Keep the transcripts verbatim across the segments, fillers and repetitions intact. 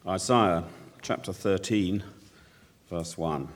Isaiah chapter thirteen, verse one.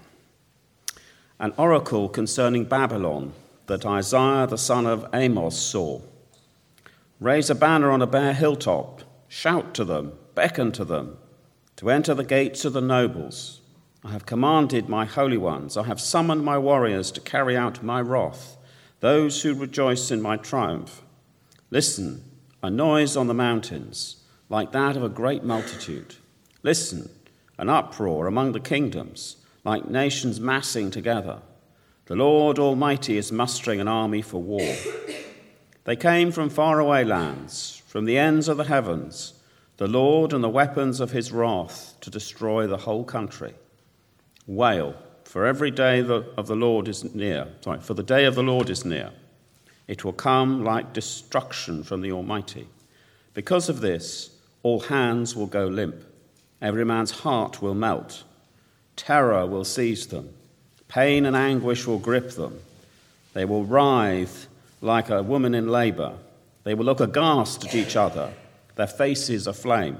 An oracle concerning Babylon that Isaiah the son of Amos saw. Raise a banner on a bare hilltop, shout to them, beckon to them, to enter the gates of the nobles. I have commanded my holy ones, I have summoned my warriors to carry out my wrath, those who rejoice in my triumph. Listen, a noise on the mountains, like that of a great multitude. Listen, an uproar among the kingdoms, like nations massing together. The Lord Almighty is mustering an army for war. They came from faraway lands, from the ends of the heavens, the Lord and the weapons of his wrath to destroy the whole country. Wail, for every day of the Lord is near. Sorry, for the day of the Lord is near. It will come like destruction from the Almighty. Because of this, all hands will go limp. Every man's heart will melt. Terror will seize them. Pain and anguish will grip them. They will writhe like a woman in labor. They will look aghast at each other, their faces aflame.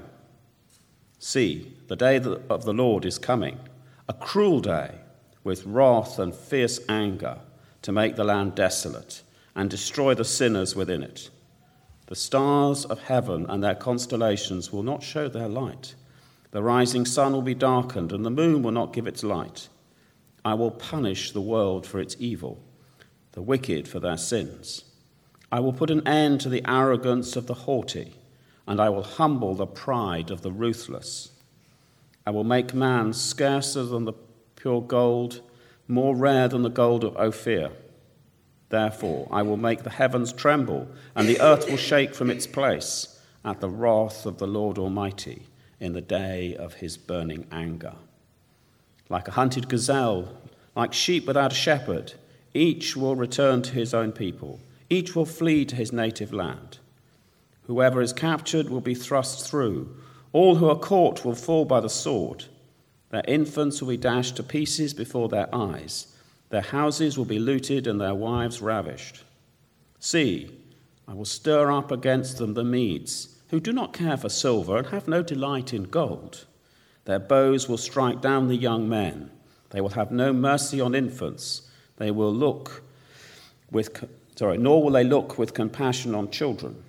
See, the day of the Lord is coming, a cruel day with wrath and fierce anger to make the land desolate and destroy the sinners within it. The stars of heaven and their constellations will not show their light. The rising sun will be darkened, and the moon will not give its light. I will punish the world for its evil, the wicked for their sins. I will put an end to the arrogance of the haughty, and I will humble the pride of the ruthless. I will make man scarcer than the pure gold, more rare than the gold of Ophir. Therefore, I will make the heavens tremble, and the earth will shake from its place at the wrath of the Lord Almighty in the day of his burning anger. Like a hunted gazelle, like sheep without a shepherd, each will return to his own people. Each will flee to his native land. Whoever is captured will be thrust through. All who are caught will fall by the sword. Their infants will be dashed to pieces before their eyes. Their houses will be looted and their wives ravished. See, I will stir up against them the Medes, who do not care for silver and have no delight in gold. Their bows will strike down the young men. They will have no mercy on infants. They will look with, sorry, nor will they look with compassion on children.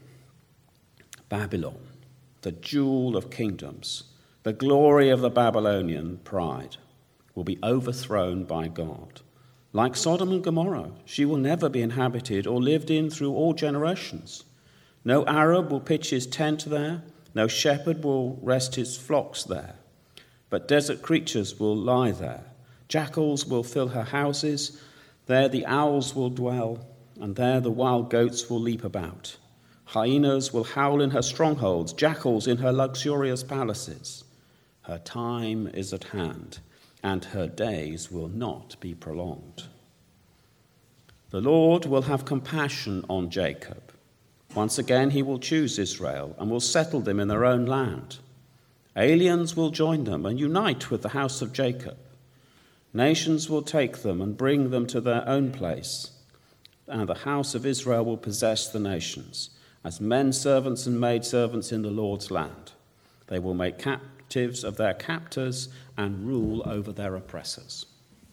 Babylon, the jewel of kingdoms, the glory of the Babylonian pride, will be overthrown by God. Like Sodom and Gomorrah, she will never be inhabited or lived in through all generations. No Arab will pitch his tent there, no shepherd will rest his flocks there. But desert creatures will lie there. Jackals will fill her houses. There the owls will dwell, and there the wild goats will leap about. Hyenas will howl in her strongholds, jackals in her luxurious palaces. Her time is at hand, and her days will not be prolonged. The Lord will have compassion on Jacob. Once again he will choose Israel and will settle them in their own land. Aliens will join them and unite with the house of Jacob. Nations will take them and bring them to their own place, and the house of Israel will possess the nations, as men servants and maidservants in the Lord's land. They will make captives of their captors and rule over their oppressors.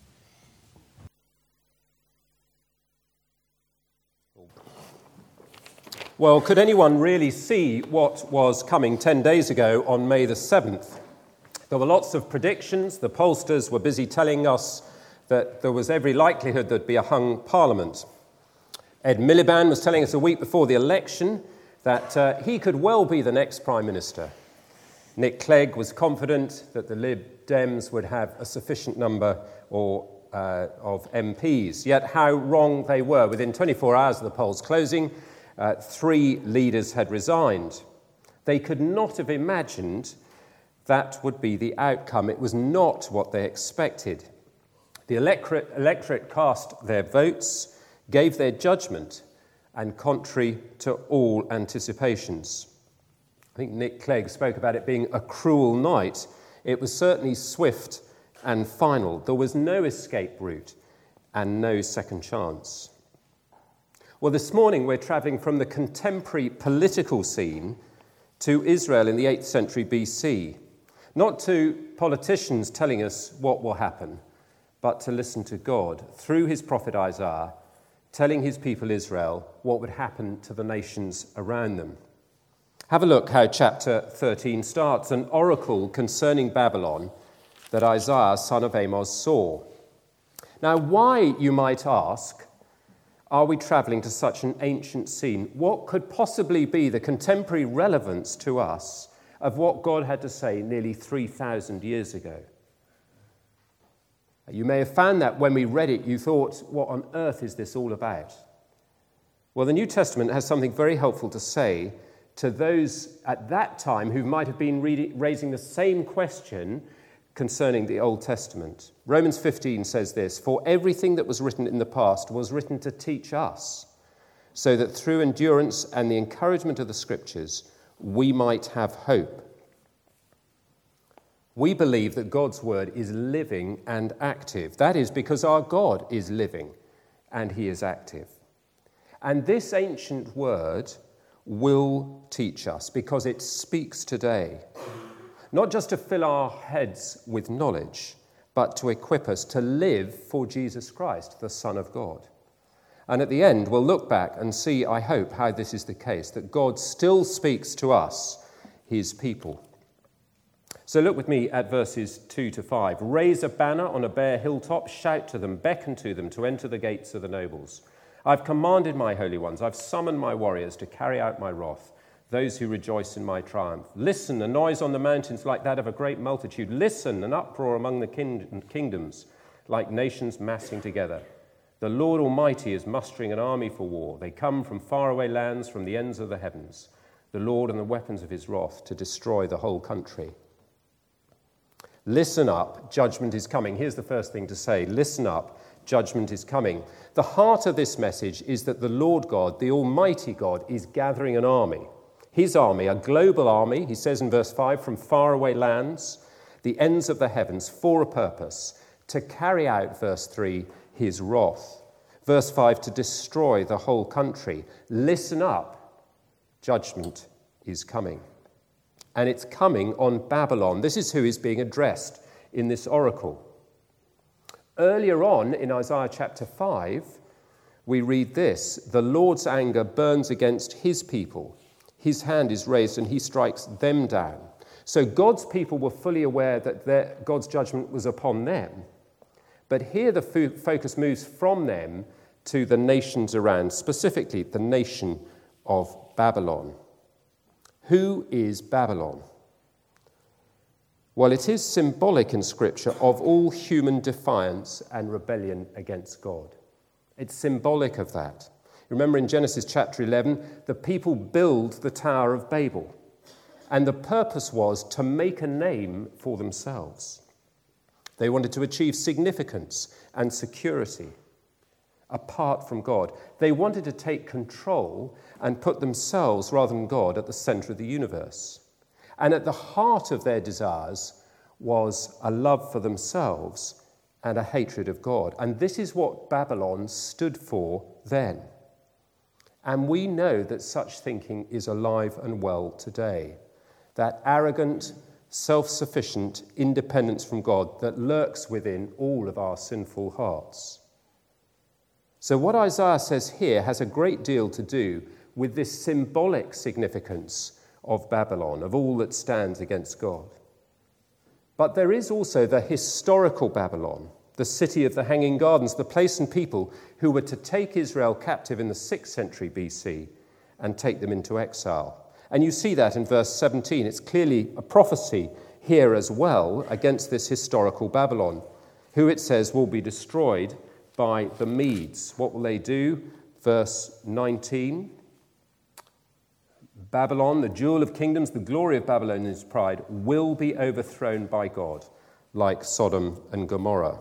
Well, could anyone really see what was coming ten days ago on May the seventh? There were lots of predictions. The pollsters were busy telling us that there was every likelihood there'd be a hung parliament. Ed Miliband was telling us a week before the election that uh, he could well be the next Prime Minister. Nick Clegg was confident that the Lib Dems would have a sufficient number or, uh, of M Ps. Yet how wrong they were. Within twenty-four hours of the polls closing, Uh, three leaders had resigned. They could not have imagined that would be the outcome. It was not what they expected. The electorate, electorate cast their votes, gave their judgment, and contrary to all anticipations. I think Nick Clegg spoke about it being a cruel night. It was certainly swift and final. There was no escape route and no second chance. Well, this morning we're travelling from the contemporary political scene to Israel in the eighth century B C. Not to politicians telling us what will happen, but to listen to God through his prophet Isaiah, telling his people Israel what would happen to the nations around them. Have a look how chapter thirteen starts, an oracle concerning Babylon that Isaiah, son of Amos, saw. Now, why, you might ask, are we travelling to such an ancient scene? What could possibly be the contemporary relevance to us of what God had to say nearly three thousand years ago? You may have found that when we read it, you thought, what on earth is this all about? Well, the New Testament has something very helpful to say to those at that time who might have been reading, raising the same question concerning the Old Testament. Romans fifteen says this, "For everything that was written in the past was written to teach us, so that through endurance and the encouragement of the Scriptures, we might have hope." We believe that God's word is living and active. That is because our God is living and he is active. And this ancient word will teach us because it speaks today, not just to fill our heads with knowledge, but to equip us to live for Jesus Christ, the Son of God. And at the end, we'll look back and see, I hope, how this is the case, that God still speaks to us, his people. So look with me at verses two to five. "Raise a banner on a bare hilltop, shout to them, beckon to them to enter the gates of the nobles. I've commanded my holy ones, I've summoned my warriors to carry out my wrath, those who rejoice in my triumph. Listen, a noise on the mountains like that of a great multitude. Listen, an uproar among the king- kingdoms, like nations massing together. The Lord Almighty is mustering an army for war. They come from faraway lands, from the ends of the heavens. The Lord and the weapons of his wrath to destroy the whole country." Listen up, judgment is coming. Here's the first thing to say. Listen up, judgment is coming. The heart of this message is that the Lord God, the Almighty God, is gathering an army. His army, a global army, he says in verse five, from faraway lands, the ends of the heavens, for a purpose, to carry out, verse three, his wrath. Verse five, to destroy the whole country. Listen up, judgment is coming. And it's coming on Babylon. This is who is being addressed in this oracle. Earlier on in Isaiah chapter five, we read this, "The Lord's anger burns against his people. His hand is raised and he strikes them down." So God's people were fully aware that their, God's judgment was upon them. But here the fo- focus moves from them to the nations around, specifically the nation of Babylon. Who is Babylon? Well, it is symbolic in Scripture of all human defiance and rebellion against God. It's symbolic of that. Remember in Genesis chapter eleven, the people build the Tower of Babel, and the purpose was to make a name for themselves. They wanted to achieve significance and security apart from God. They wanted to take control and put themselves, rather than God, at the center of the universe. And at the heart of their desires was a love for themselves and a hatred of God. And this is what Babylon stood for then. And we know that such thinking is alive and well today. That arrogant, self-sufficient independence from God that lurks within all of our sinful hearts. So what Isaiah says here has a great deal to do with this symbolic significance of Babylon, of all that stands against God. But there is also the historical Babylon, the city of the Hanging Gardens, the place and people who were to take Israel captive in the sixth century B C and take them into exile. And you see that in verse seventeen. It's clearly a prophecy here as well against this historical Babylon, who it says will be destroyed by the Medes. What will they do? Verse nineteen. Babylon, the jewel of kingdoms, the glory of Babylonian pride, will be overthrown by God, like Sodom and Gomorrah.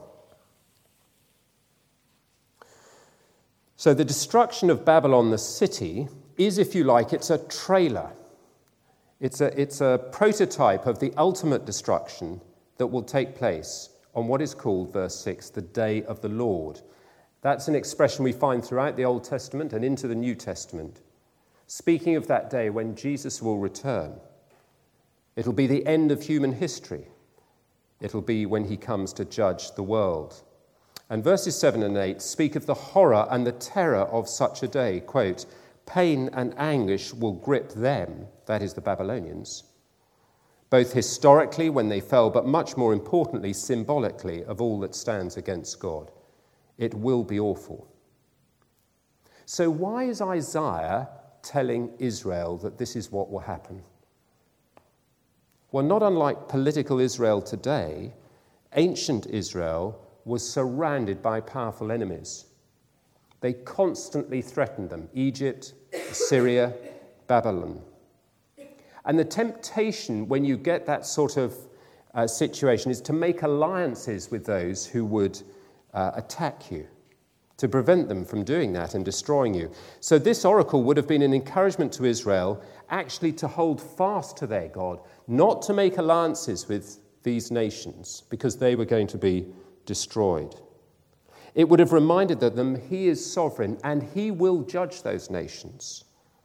So the destruction of Babylon, the city, is, if you like, it's a trailer. It's a, it's a prototype of the ultimate destruction that will take place on what is called, verse six, the day of the Lord. That's an expression we find throughout the Old Testament and into the New Testament, speaking of that day when Jesus will return. It'll be the end of human history. It'll be when he comes to judge the world. And verses seven and eight speak of the horror and the terror of such a day. Quote, pain and anguish will grip them, that is the Babylonians, both historically when they fell, but much more importantly, symbolically, of all that stands against God. It will be awful. So why is Isaiah telling Israel that this is what will happen? Well, not unlike political Israel today, ancient Israel was surrounded by powerful enemies. They constantly threatened them: Egypt, Assyria, Babylon. And the temptation when you get that sort of uh, situation is to make alliances with those who would uh, attack you, to prevent them from doing that and destroying you. So this oracle would have been an encouragement to Israel actually to hold fast to their God, not to make alliances with these nations, because they were going to be destroyed. It would have reminded them he is sovereign and he will judge those nations.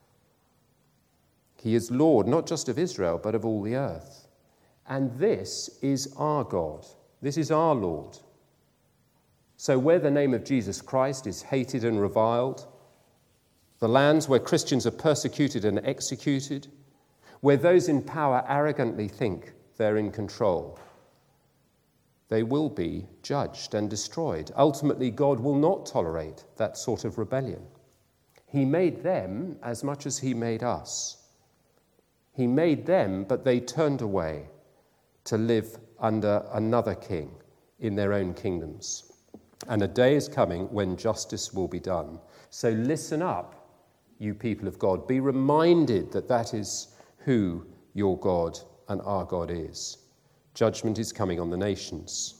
He is Lord, not just of Israel, but of all the earth. And this is our God. This is our Lord. So where the name of Jesus Christ is hated and reviled, the lands where Christians are persecuted and executed, where those in power arrogantly think they're in control, they will be judged and destroyed. Ultimately, God will not tolerate that sort of rebellion. He made them as much as he made us. He made them, but they turned away to live under another king in their own kingdoms. And a day is coming when justice will be done. So listen up, you people of God. Be reminded that that is who your God and our God is. Judgment is coming on the nations.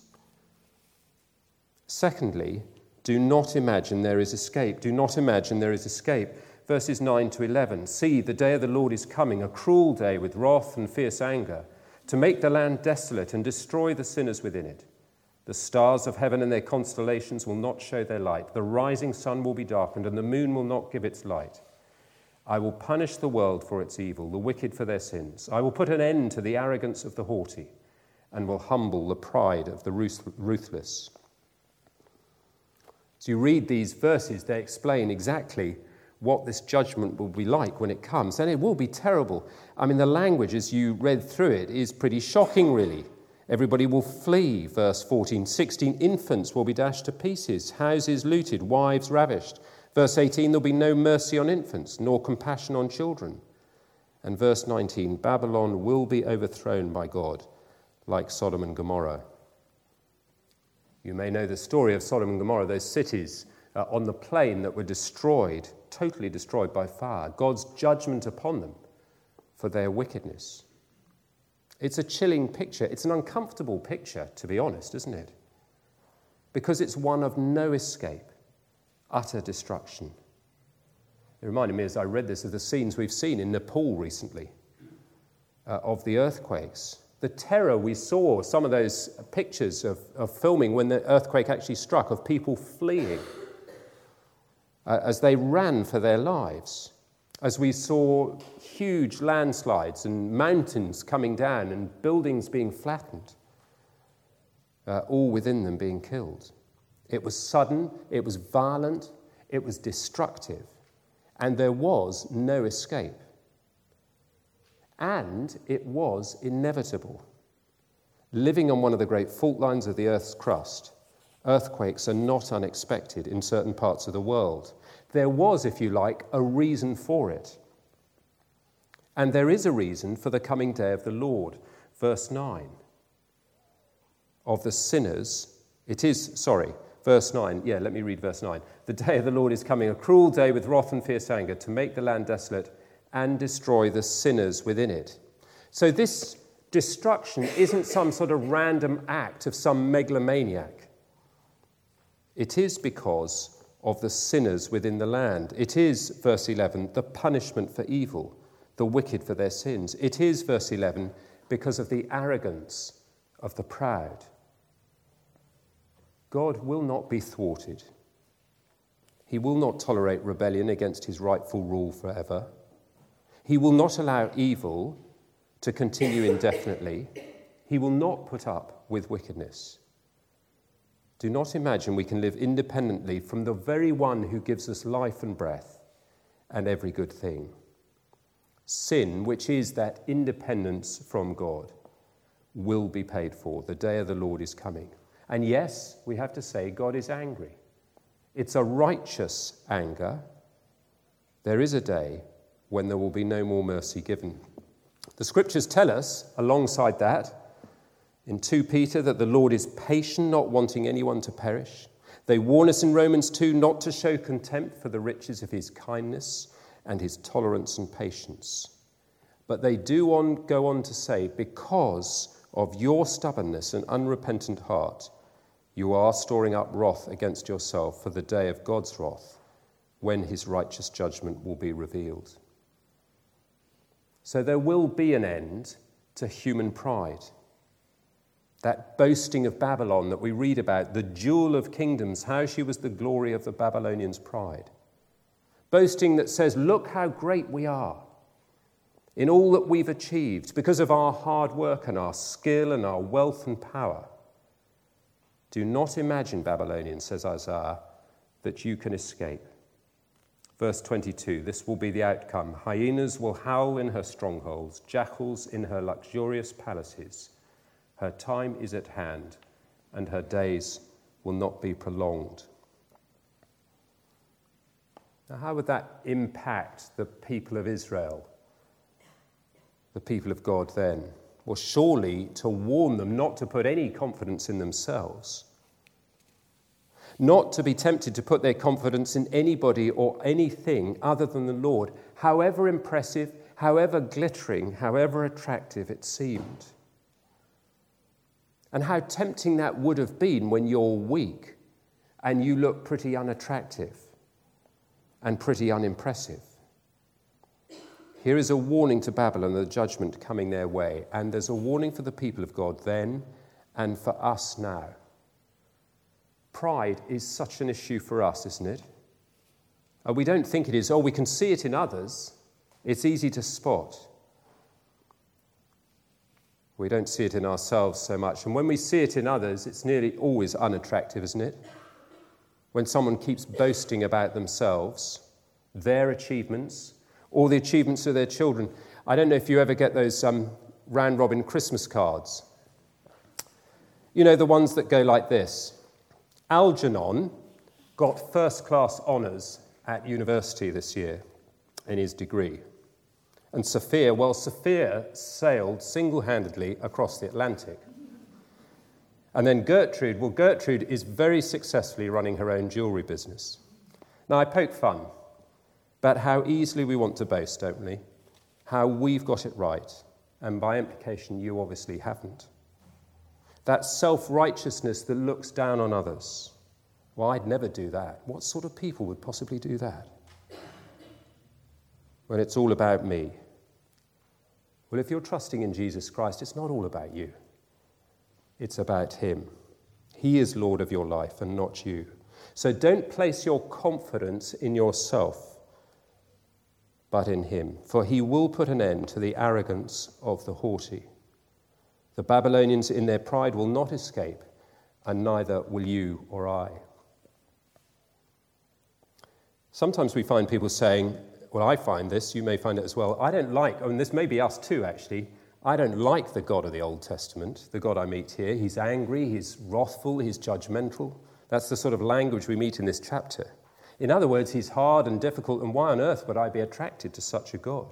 Secondly, do not imagine there is escape. Do not imagine there is escape. Verses nine to eleven. See, the day of the Lord is coming, a cruel day with wrath and fierce anger, to make the land desolate and destroy the sinners within it. The stars of heaven and their constellations will not show their light. The rising sun will be darkened, and the moon will not give its light. I will punish the world for its evil, the wicked for their sins. I will put an end to the arrogance of the haughty, and will humble the pride of the ruthless. As you read these verses, they explain exactly what this judgment will be like when it comes. And it will be terrible. I mean, the language, as you read through it, is pretty shocking, really. Everybody will flee, verse fourteen. sixteen, infants will be dashed to pieces, houses looted, wives ravished. Verse eighteen, there'll be no mercy on infants, nor compassion on children. And verse nineteen, Babylon will be overthrown by God, like Sodom and Gomorrah. You may know the story of Sodom and Gomorrah, those cities uh, on the plain that were destroyed, totally destroyed by fire. God's judgment upon them for their wickedness. It's a chilling picture. It's an uncomfortable picture, to be honest, isn't it? Because it's one of no escape, utter destruction. It reminded me as I read this of the scenes we've seen in Nepal recently, uh, of the earthquakes. The terror we saw, some of those pictures of, of filming when the earthquake actually struck, of people fleeing uh, as they ran for their lives. As we saw huge landslides and mountains coming down and buildings being flattened, uh, all within them being killed. It was sudden, it was violent, it was destructive, and there was no escape. And it was inevitable. Living on one of the great fault lines of the Earth's crust, earthquakes are not unexpected in certain parts of the world. There was, if you like, a reason for it. And there is a reason for the coming day of the Lord. Verse nine. Of the sinners, it is, sorry, verse nine. Yeah, let me read verse nine. The day of the Lord is coming, a cruel day with wrath and fierce anger, to make the land desolate and destroy the sinners within it. So this destruction isn't some sort of random act of some megalomaniac. It is because of the sinners within the land. It is, verse eleven, the punishment for evil, the wicked for their sins. It is, verse eleven, because of the arrogance of the proud. God will not be thwarted. He will not tolerate rebellion against his rightful rule forever. He will not allow evil to continue indefinitely. He will not put up with wickedness. Do not imagine we can live independently from the very one who gives us life and breath and every good thing. Sin, which is that independence from God, will be paid for. The day of the Lord is coming. And yes, we have to say God is angry. It's a righteous anger. There is a day when there will be no more mercy given. The scriptures tell us, alongside that, in Second Peter, that the Lord is patient, not wanting anyone to perish. They warn us in Romans two not to show contempt for the riches of his kindness and his tolerance and patience. But they do on, go on to say, because of your stubbornness and unrepentant heart, you are storing up wrath against yourself for the day of God's wrath, when his righteous judgment will be revealed. So there will be an end to human pride. That boasting of Babylon that we read about, the jewel of kingdoms, how she was the glory of the Babylonians' pride. Boasting that says, look how great we are in all that we've achieved because of our hard work and our skill and our wealth and power. Do not imagine, Babylonians, says Isaiah, that you can escape. Verse twenty-two, this will be the outcome. Hyenas will howl in her strongholds, jackals in her luxurious palaces. Her time is at hand, and her days will not be prolonged. Now, how would that impact the people of Israel, the people of God then? Well, surely to warn them not to put any confidence in themselves, not to be tempted to put their confidence in anybody or anything other than the Lord, however impressive, however glittering, however attractive it seemed. And how tempting that would have been when you're weak and you look pretty unattractive and pretty unimpressive. Here is a warning to Babylon, the judgment coming their way, and there's a warning for the people of God then and for us now. Pride is such an issue for us, isn't it? Uh, we don't think it is. Oh, we can see it in others. It's easy to spot. We don't see it in ourselves so much. And when we see it in others, it's nearly always unattractive, isn't it? When someone keeps boasting about themselves, their achievements, or the achievements of their children. I don't know if you ever get those um, round-robin Christmas cards. You know, the ones that go like this. Algernon got first-class honours at university this year in his degree. And Sophia, well, Sophia sailed single-handedly across the Atlantic. And then Gertrude, well, Gertrude is very successfully running her own jewellery business. Now, I poke fun about how easily we want to boast, don't we? How we've got it right. And by implication, you obviously haven't. That self-righteousness that looks down on others. Well, I'd never do that. What sort of people would possibly do that? When it's all about me. Well, if you're trusting in Jesus Christ, it's not all about you. It's about him. He is Lord of your life and not you. So don't place your confidence in yourself, but in him. For he will put an end to the arrogance of the haughty. The Babylonians in their pride will not escape, and neither will you or I. Sometimes we find people saying, well, I find this, you may find it as well, I don't like, and this may be us too actually, I don't like the God of the Old Testament, the God I meet here. He's angry, he's wrathful, he's judgmental. That's the sort of language we meet in this chapter. In other words, he's hard and difficult, and why on earth would I be attracted to such a God?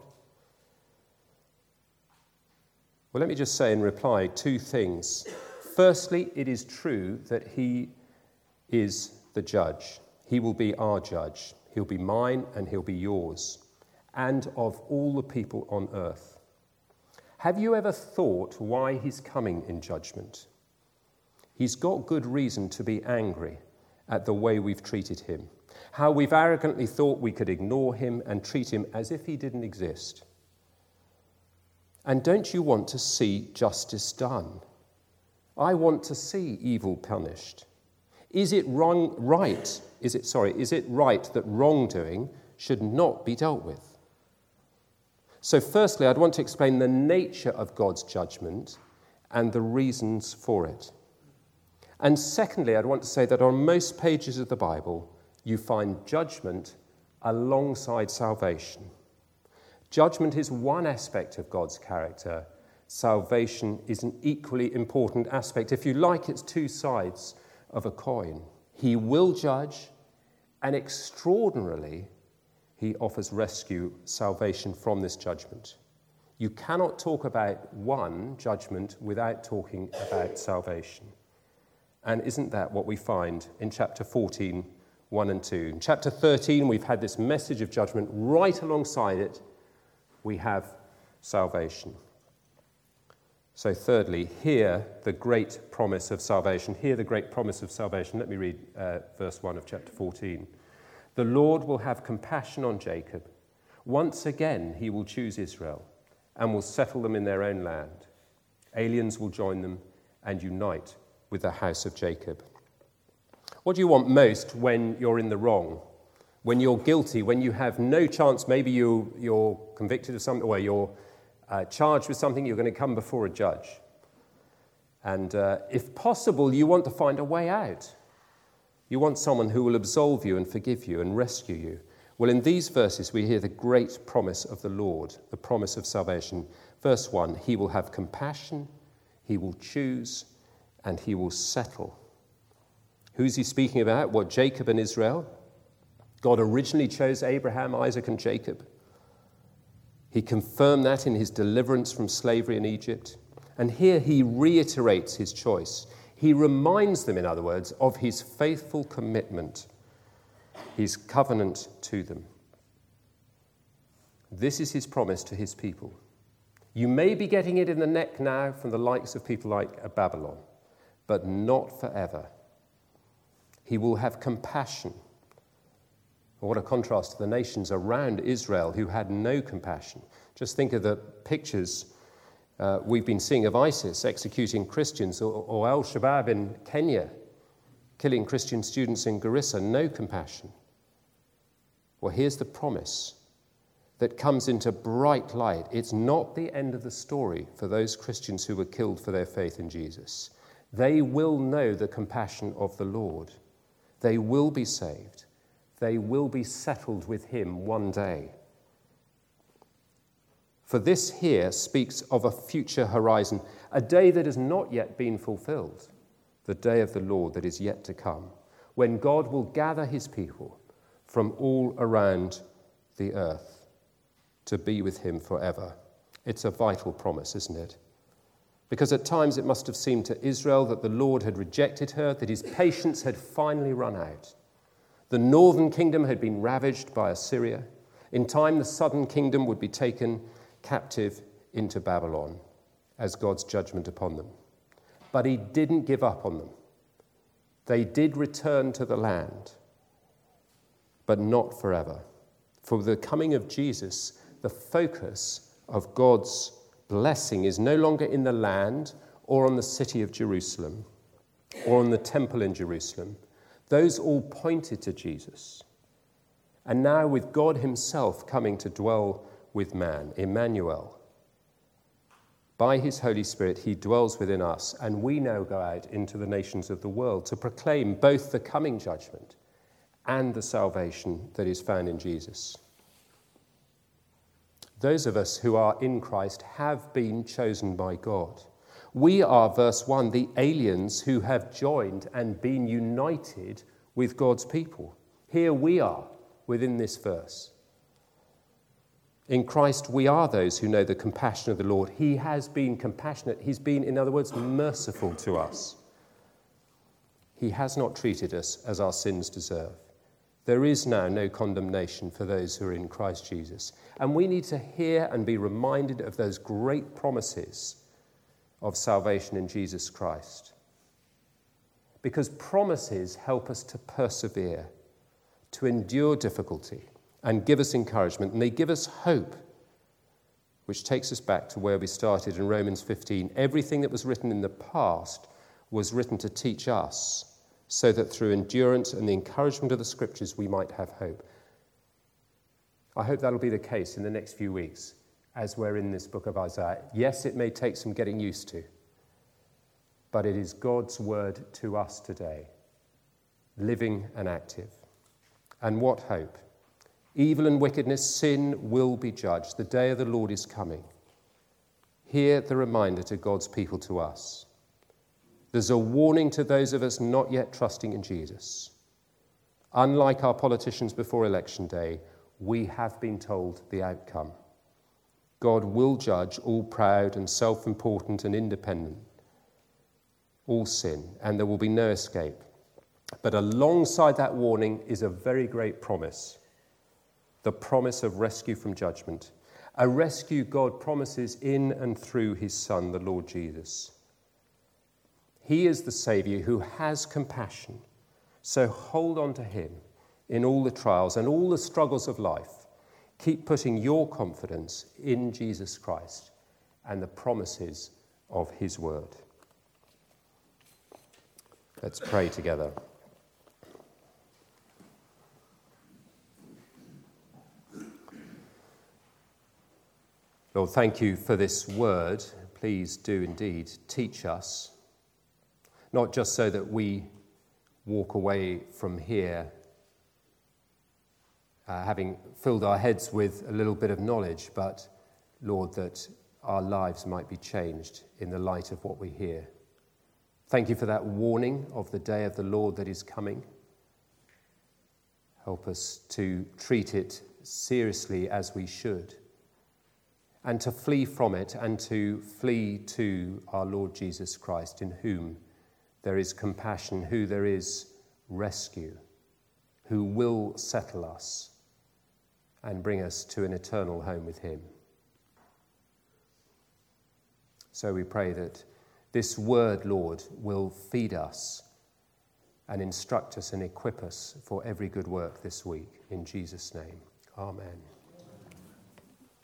Well, let me just say in reply two things. Firstly, it is true that he is the judge. He will be our judge. He'll be mine and he'll be yours, and of all the people on earth. Have you ever thought why he's coming in judgment? He's got good reason to be angry at the way we've treated him, how we've arrogantly thought we could ignore him and treat him as if he didn't exist. And don't you want to see justice done? I want to see evil punished. Is it wrong, right? Is it sorry? Is it right that wrongdoing should not be dealt with? So firstly, I'd want to explain the nature of God's judgment and the reasons for it. And secondly, I'd want to say that on most pages of the Bible, you find judgment alongside salvation. Judgment is one aspect of God's character. Salvation is an equally important aspect. If you like, it's two sides of a coin. He will judge, and extraordinarily, he offers rescue, salvation from this judgment. You cannot talk about one judgment without talking about salvation. And isn't that what we find in chapter fourteen, one and two? In chapter thirteen, we've had this message of judgment. Right alongside it, we have salvation. So thirdly, hear the great promise of salvation. Hear the great promise of salvation. Let me read uh, verse one of chapter fourteen. The Lord will have compassion on Jacob. Once again, he will choose Israel and will settle them in their own land. Aliens will join them and unite with the house of Jacob. What do you want most when you're in the wrong? When you're guilty, when you have no chance, maybe you, you're convicted of something, or you're uh, charged with something, you're going to come before a judge. And uh, if possible, you want to find a way out. You want someone who will absolve you and forgive you and rescue you. Well, in these verses, we hear the great promise of the Lord, the promise of salvation. Verse one, he will have compassion, he will choose, and he will settle. Who's he speaking about? Well, Jacob and Israel. God originally chose Abraham, Isaac, and Jacob. He confirmed that in his deliverance from slavery in Egypt. And here he reiterates his choice. He reminds them, in other words, of his faithful commitment, his covenant to them. This is his promise to his people. You may be getting it in the neck now from the likes of people like Babylon, but not forever. He will have compassion. What a contrast to the nations around Israel who had no compassion. Just think of the pictures uh, we've been seeing of ISIS executing Christians, or, or Al-Shabaab in Kenya killing Christian students in Garissa. No compassion. Well, here's the promise that comes into bright light. It's not the end of the story for those Christians who were killed for their faith in Jesus. They will know the compassion of the Lord. They will be saved. They will be settled with him one day. For this here speaks of a future horizon, a day that has not yet been fulfilled, the day of the Lord that is yet to come, when God will gather his people from all around the earth to be with him forever. It's a vital promise, isn't it? Because at times it must have seemed to Israel that the Lord had rejected her, that his patience had finally run out. The northern kingdom had been ravaged by Assyria. In time, the southern kingdom would be taken captive into Babylon as God's judgment upon them. But he didn't give up on them. They did return to the land, but not forever. For the coming of Jesus, the focus of God's blessing is no longer in the land or on the city of Jerusalem or on the temple in Jerusalem. Those all pointed to Jesus. And now with God himself coming to dwell with man, Emmanuel, by his Holy Spirit, he dwells within us, and we now go out into the nations of the world to proclaim both the coming judgment and the salvation that is found in Jesus. Those of us who are in Christ have been chosen by God. We are, verse one, the aliens who have joined and been united with God's people. Here we are within this verse. In Christ, we are those who know the compassion of the Lord. He has been compassionate. He's been, in other words, merciful to us. He has not treated us as our sins deserve. There is now no condemnation for those who are in Christ Jesus. And we need to hear and be reminded of those great promises of salvation in Jesus Christ. Because promises help us to persevere, to endure difficulty, and give us encouragement. And they give us hope, which takes us back to where we started in Romans fifteen. Everything that was written in the past was written to teach us, so that through endurance and the encouragement of the Scriptures we might have hope. I hope that'll be the case in the next few weeks as we're in this book of Isaiah. Yes, it may take some getting used to, but it is God's word to us today, living and active. And what hope! Evil and wickedness, sin will be judged. The day of the Lord is coming. Hear the reminder to God's people, to us. There's a warning to those of us not yet trusting in Jesus. Unlike our politicians before election day, we have been told the outcome. God will judge all proud and self-important and independent, all sin, and there will be no escape. But alongside that warning is a very great promise, the promise of rescue from judgment, a rescue God promises in and through his Son, the Lord Jesus. He is the Saviour who has compassion, so hold on to him in all the trials and all the struggles of life. Keep putting your confidence in Jesus Christ and the promises of his word. Let's pray together. Lord, thank you for this word. Please do indeed teach us, not just so that we walk away from here uh, having filled our heads with a little bit of knowledge, but, Lord, that our lives might be changed in the light of what we hear. Thank you for that warning of the day of the Lord that is coming. Help us to treat it seriously as we should, and to flee from it and to flee to our Lord Jesus Christ, in whom there is compassion, who there is rescue, who will settle us and bring us to an eternal home with him. So we pray that this word, Lord, will feed us and instruct us and equip us for every good work this week. In Jesus' name, amen.